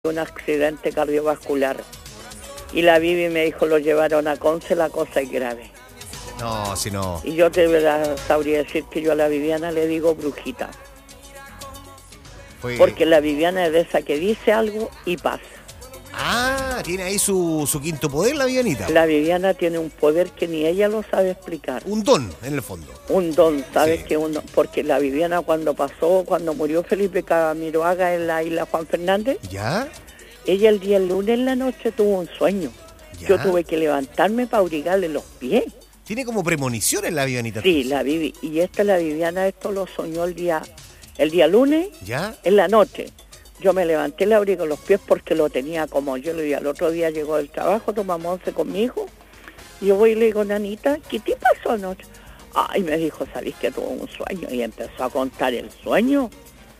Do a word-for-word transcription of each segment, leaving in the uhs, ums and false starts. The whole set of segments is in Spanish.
un accidente cardiovascular. Y la Bibi me dijo, lo llevaron a Conce, la cosa es grave. No, si no. Y yo te verdad, sabría decir que yo a la Viviana le digo brujita. Fue... Porque la Viviana es de esa que dice algo y pasa. Ah, tiene ahí su, su quinto poder la Vivianita. La Viviana tiene un poder que ni ella lo sabe explicar. Un don, en el fondo. Un don, ¿sabes? Sí. Que uno, porque la Viviana cuando pasó, cuando murió Felipe Camiroaga en la isla Juan Fernández, ¿Ya? ella el día lunes en la noche tuvo un sueño. ¿Ya? Yo tuve que levantarme para abrigarle los pies. Tiene como premoniciones la Vivianita. Sí, la Vivi. Y esta, la Viviana, esto lo soñó el día, el día lunes, ¿Ya? en la noche. Yo me levanté, le abrí con los pies porque lo tenía como yo le dije. Al otro día llegó del trabajo, tomamos once con mi hijo. Y yo voy y le digo, nanita, ¿qué te pasó anoche? Ay, me dijo, ¿sabés que tuvo un sueño? Y empezó a contar el sueño.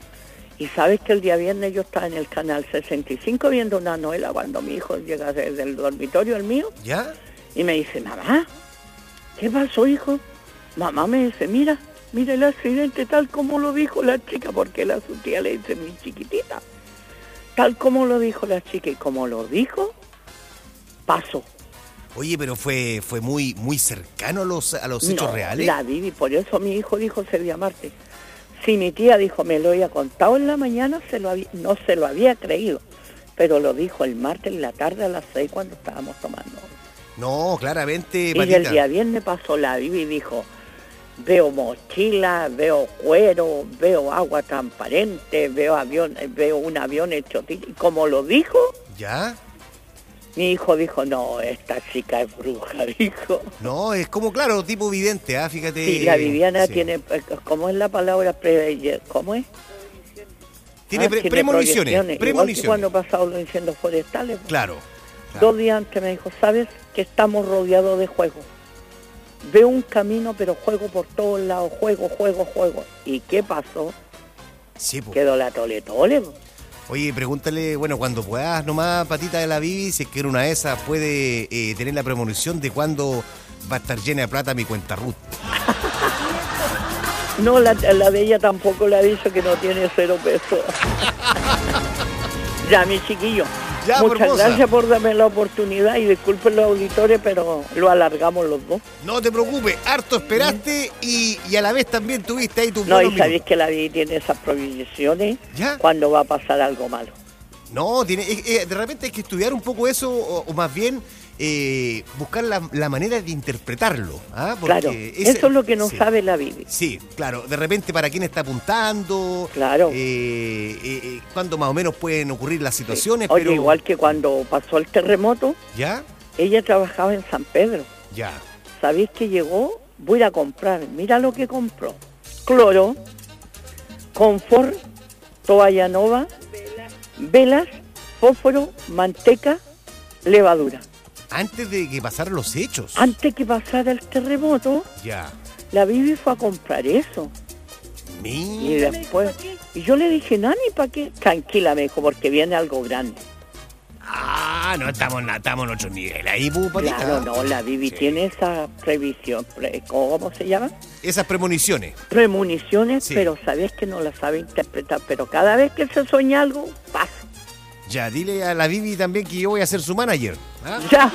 Y sabes que el día viernes yo estaba en el canal sesenta y cinco viendo una novela cuando mi hijo llega desde el dormitorio, el mío. ¿Ya? Y me dice, mamá, ¿qué pasó, hijo? Mamá me dice, mira, mira el accidente tal como lo dijo la chica, porque la su tía le dice, mi chiquitita. Tal como lo dijo la chica y como lo dijo, pasó. Oye, pero fue fue muy muy cercano a los, a los hechos No, reales. La Vivi, por eso mi hijo dijo ese día martes. Si mi tía dijo, me lo había contado en la mañana, se lo había, no se lo había creído. Pero lo dijo el martes en la tarde a las seis cuando estábamos tomando. No, claramente, Y Patita. el día viernes pasó la Vivi y dijo, veo mochila, veo cuero, veo agua transparente, veo avión, veo un avión hecho tira. Y como lo dijo, ¿Ya? mi hijo dijo, no, esta chica es bruja, dijo. No, es como, claro, tipo vidente, ¿ah? Fíjate. Sí, la Viviana sí. tiene, ¿cómo es la palabra? Pre, ¿Cómo es? Tiene, Ah, pre- tiene premoniciones. proyecciones. Igual que Premoniciones. cuando pasado los incendios forestales. pues. Claro, claro. Dos días antes me dijo, ¿sabes que estamos rodeados de juegos? Veo un camino, pero juego por todos lados, juego, juego, juego. ¿Y qué pasó? Sí, po. Quedó la tole tole. po. Oye, pregúntale, bueno, cuando puedas nomás, Patita de la Bibi, si es que en una de esas puede eh, tener la premonición de cuándo va a estar llena de plata mi cuenta Ruth. No, la, la de ella tampoco le ha dicho que no tiene cero pesos. Ya, mi chiquillo. Ya, Muchas hermosa. gracias por darme la oportunidad y disculpen los auditores, pero lo alargamos los dos. No te preocupes, harto esperaste y, y a la vez también tuviste ahí tu No, y sabéis que la vida tiene esas prohibiciones ¿Ya? cuando va a pasar algo malo. No, tiene, eh, eh, de repente hay que estudiar un poco eso, o, o más bien eh, buscar la, la manera de interpretarlo. ¿Ah? Porque Claro, ese- eso es lo que no sí. sabe la Bibi. Sí, claro, de repente para quién está apuntando, Claro. eh, eh, eh, cuándo más o menos pueden ocurrir las situaciones, Oye, pero... igual que cuando pasó el terremoto, ¿Ya? ella trabajaba en San Pedro. Ya. ¿Sabéis que llegó? Voy a ir a comprar. Mira lo que compró. Cloro, confort, toalla nova, velas, fósforo, manteca, levadura. Antes de que pasaran los hechos. Antes que pasara el terremoto, Ya. la Bibi fue a comprar eso. Y Mira. después... Y yo le dije, Nani, ¿para qué? Tranquila, me dijo, porque viene algo grande. Ah, no estamos, no, estamos en otro nivel ahí, pu, Patita. Claro, no, la Bibi Sí. tiene esa previsión, pre- ¿cómo se llama? Esas premoniciones. Premoniciones, Sí. pero sabes que no la sabe interpretar. Pero cada vez que se sueña algo, pasa. Ya, dile a la Bibi también que yo voy a ser su manager. ¿Ah? Ya.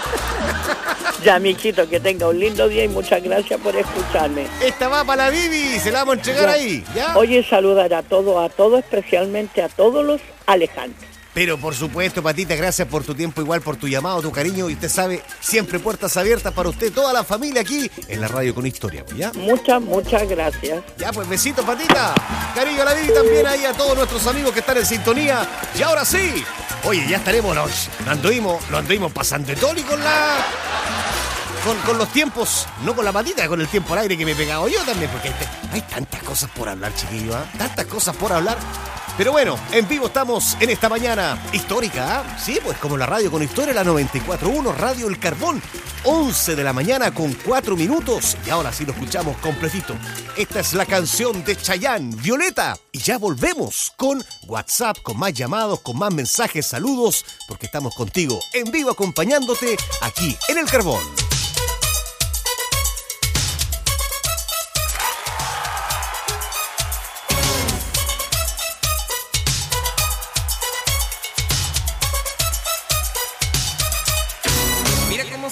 Ya, mijito, que tenga un lindo día y muchas gracias por escucharme. Esta va para la Bibi, se la vamos a entregar Ya. ahí, ¿ya? Oye, saludar a todos, a todos, especialmente a todos los alejantes. Pero por supuesto, Patita, gracias por tu tiempo, igual por tu llamado, tu cariño. Y usted sabe, siempre puertas abiertas para usted, toda la familia aquí en la radio con historia, ¿ya? Muchas, muchas gracias. Ya, pues besitos, Patita. Cariño a la Bibi también ahí a todos nuestros amigos que están en sintonía. Y ahora sí, oye, ya estaremos, nos, nos anduvimos, nos anduvimos pasando de toli con la... Con, con los tiempos, no con la patita, con el tiempo al aire que me he pegado yo también, porque hay, hay tantas cosas por hablar, chiquillo, ¿ah? Tantas cosas por hablar. Pero bueno, en vivo estamos en esta mañana histórica, ¿ah? Sí, pues como la radio con historia, la noventa y cuatro punto uno, Radio El Carbón, once de la mañana con cuatro minutos. Y ahora sí lo escuchamos completito. Esta es la canción de Chayanne, Violeta. Y ya volvemos con WhatsApp, con más llamados, con más mensajes, saludos, porque estamos contigo en vivo acompañándote aquí en El Carbón.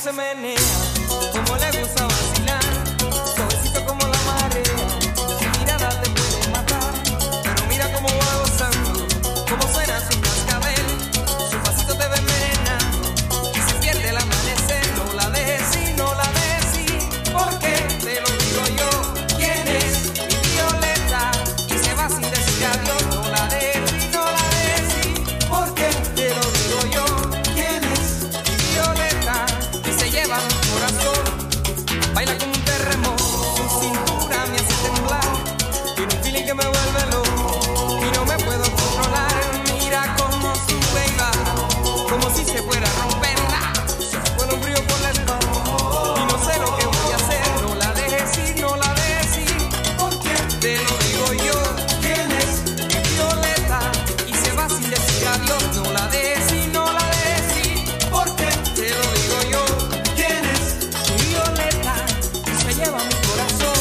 se menea, como le gusta vacilar, suavecito como la marea, su mirada te puede matar, pero mira cómo va gozando, cómo suena su cascabel, su pasito te va envenenando, y se pierde el amanecer, no la dejes ir, no la dejes ir, porque te lo digo yo, quién es mi Violeta, y se va sin decir adiós, no la dejes ir, no la dejes ir, porque te lo digo yo, quién es mi Violeta, y se lleva mi corazón, baila como un terremoto, su cintura me hace temblar, tiene un feeling que me vuelve loco, y no me puedo controlar, mira cómo sube y baja, como si se fuera a romperla, se me pone un frío por la espalda, y no sé lo que voy a hacer, no la dejes ir, no la dejes ir, porque te lo digo yo, quién es mi Violeta, y se va sin decir adiós, no la dejes ir, no la dejes ir, porque te lo digo yo, quién es mi Violeta, y se lleva mi corazón.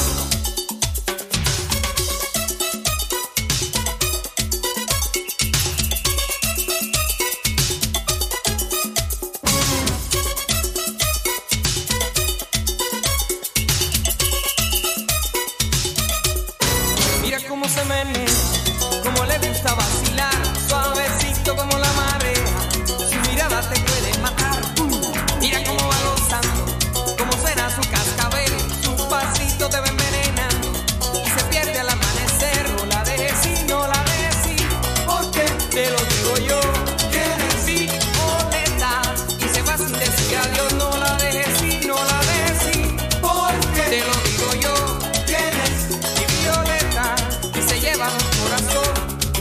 Mira cómo se menea, cómo le gusta vacilar, suavecito como la marea, su mirada te puede matar. Mira cómo va gozando, cómo suena su cascabel, su pasito te va envenenando, y se pierde al amanecer, no la dejes ir, no la dejes ir, porque te lo digo yo, quién es Violeta, y se va sin decir adiós, no la dejes ir, no la dejes ir, porque te lo digo yo, quién es mi Violeta, y se lleva mi corazón.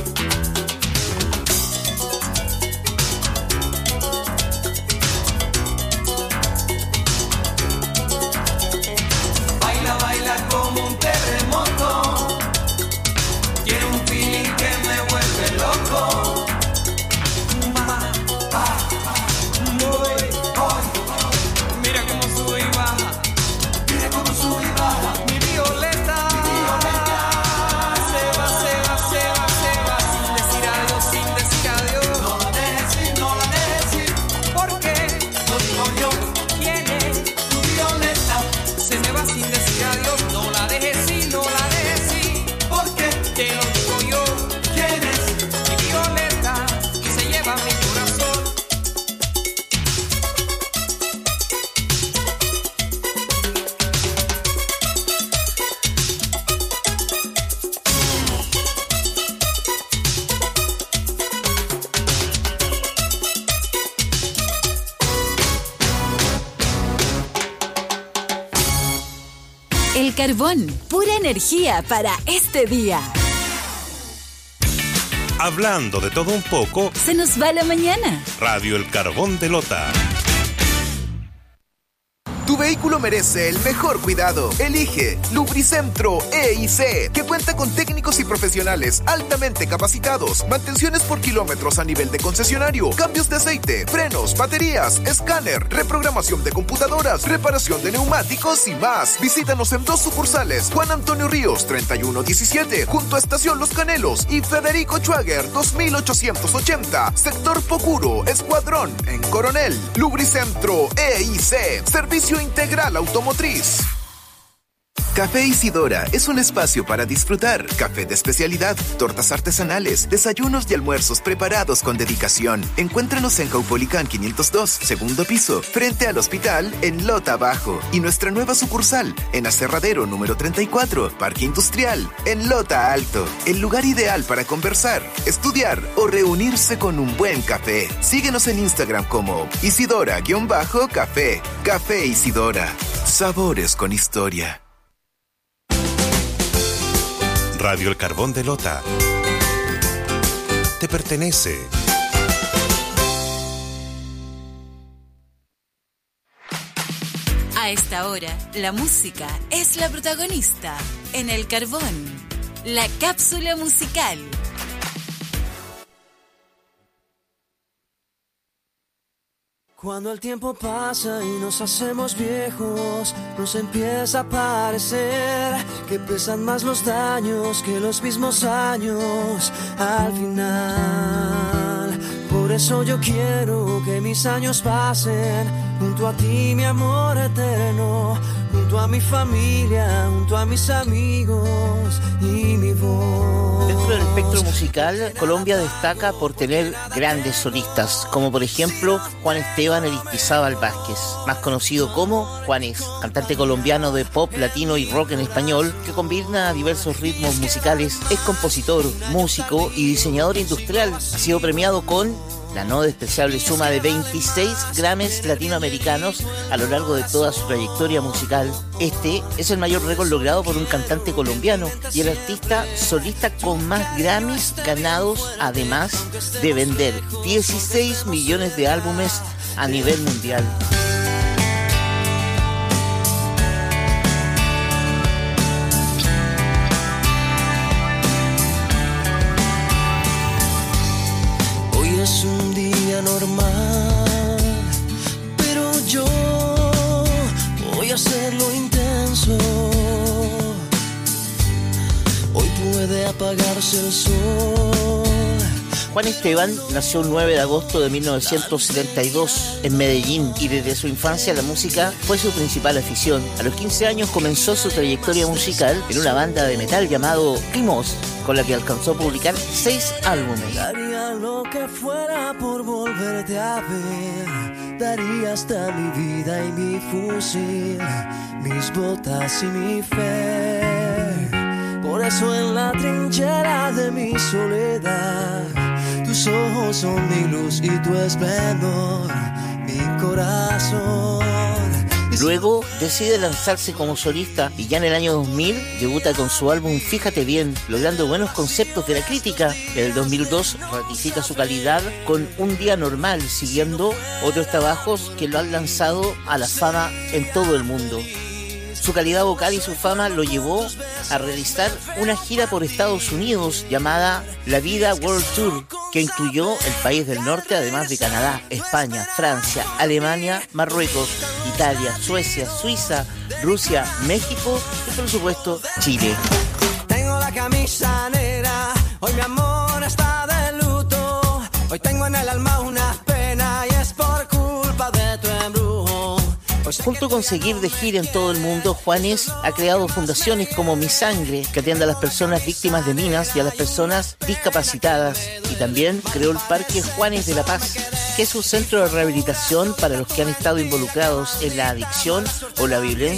Baila, baila como un terremoto, tiene un feeling que me vuelve loco. Ma, pa, voy, voy. Mira cómo sube y baja, mira cómo sube y baja. Mi Violeta, se va, se va, se va, se va, sin decir adiós, sin decir adiós. No la dejes ir, no la dejes ir, porque lo digo yo, quién es tu Violeta, se me va sin decir adiós, no la dejes ir, no la dejes ir, porque te lo digo yo, quién es mi Violeta, y se lleva mi corazón. El Carbón, pura energía para este día. Hablando de todo un poco, Se nos va la mañana. Radio El Carbón de Lota. Tu vehículo merece el mejor cuidado. Elige Lubricentro E y C, que cuenta con técnicos y profesionales altamente capacitados, mantenciones por kilómetros a nivel de concesionario, cambios de aceite, frenos, baterías, escáner, reprogramación de computadoras, reparación de neumáticos y más. Visítanos en dos sucursales: Juan Antonio Ríos treinta y uno diecisiete, junto a Estación Los Canelos, y Federico Schwager dos mil ochocientos ochenta, Sector Pocuro, Escuadrón, en Coronel. Lubricentro E y C, servicio integral automotriz. Café Isidora es un espacio para disfrutar. Café de especialidad, tortas artesanales, desayunos y almuerzos preparados con dedicación. Encuéntranos en Caupolicán quinientos dos, segundo piso, frente al hospital en Lota Bajo. Y nuestra nueva sucursal en Aserradero número treinta y cuatro, Parque Industrial, en Lota Alto. El lugar ideal para conversar, estudiar o reunirse con un buen café. Síguenos en Instagram como Isidora-Café. Café Isidora. Sabores con historia. Radio El Carbón de Lota. Te pertenece. A esta hora, la música es la protagonista en El Carbón. La cápsula musical. Cuando el tiempo pasa y nos hacemos viejos, nos empieza a parecer que pesan más los daños que los mismos años al final. Por Por eso yo quiero que mis años pasen junto a ti, mi amor eterno, junto a mi familia, junto a mis amigos y mi voz. Dentro del espectro musical, Colombia destaca por tener grandes solistas, como por ejemplo Juan Esteban Aristizábal Vázquez, más conocido como Juanes, cantante colombiano de pop, latino y rock en español, que combina diversos ritmos musicales. Es compositor, músico y diseñador industrial. Ha sido premiado con la no despreciable suma de veintiséis Grammys latinoamericanos a lo largo de toda su trayectoria musical. Este es el mayor récord logrado por un cantante colombiano y el artista solista con más Grammys ganados, además de vender dieciséis millones de álbumes a nivel mundial. Es un día normal, pero yo voy a hacerlo intenso. Hoy puede apagarse el sol. Juan Esteban nació el nueve de agosto de mil novecientos setenta y dos en Medellín y desde su infancia la música fue su principal afición. A los quince años comenzó su trayectoria musical en una banda de metal llamado Primos, con la que alcanzó a publicar seis álbumes. Daría lo que fuera por volverte a ver. Daría hasta mi vida y mi fusil, mis botas y mi fe. Por eso en la trinchera de mi soledad, tus ojos son mi luz y tu esplendor, mi corazón. Luego decide lanzarse como solista y ya en el año dos mil debuta con su álbum Fíjate Bien, logrando buenos conceptos de la crítica. En el dos mil dos ratifica su calidad con Un Día Normal, siguiendo otros trabajos que lo han lanzado a la fama en todo el mundo. Su calidad vocal y su fama lo llevó a realizar una gira por Estados Unidos llamada La Vida World Tour, que incluyó el país del norte, además de Canadá, España, Francia, Alemania, Marruecos, Italia, Suecia, Suiza, Rusia, México y por supuesto Chile. Tengo la camisa negra, hoy mi amor está de luto. Hoy tengo en el alma una pena y es por culpa de tu embrujo. Junto con seguir de gira en todo el mundo, Juanes ha creado fundaciones como Mi Sangre, que atiende a las personas víctimas de minas y a las personas discapacitadas, y también creó el Parque Juanes de la Paz, que es un centro de rehabilitación para los que han estado involucrados en la adicción o la violencia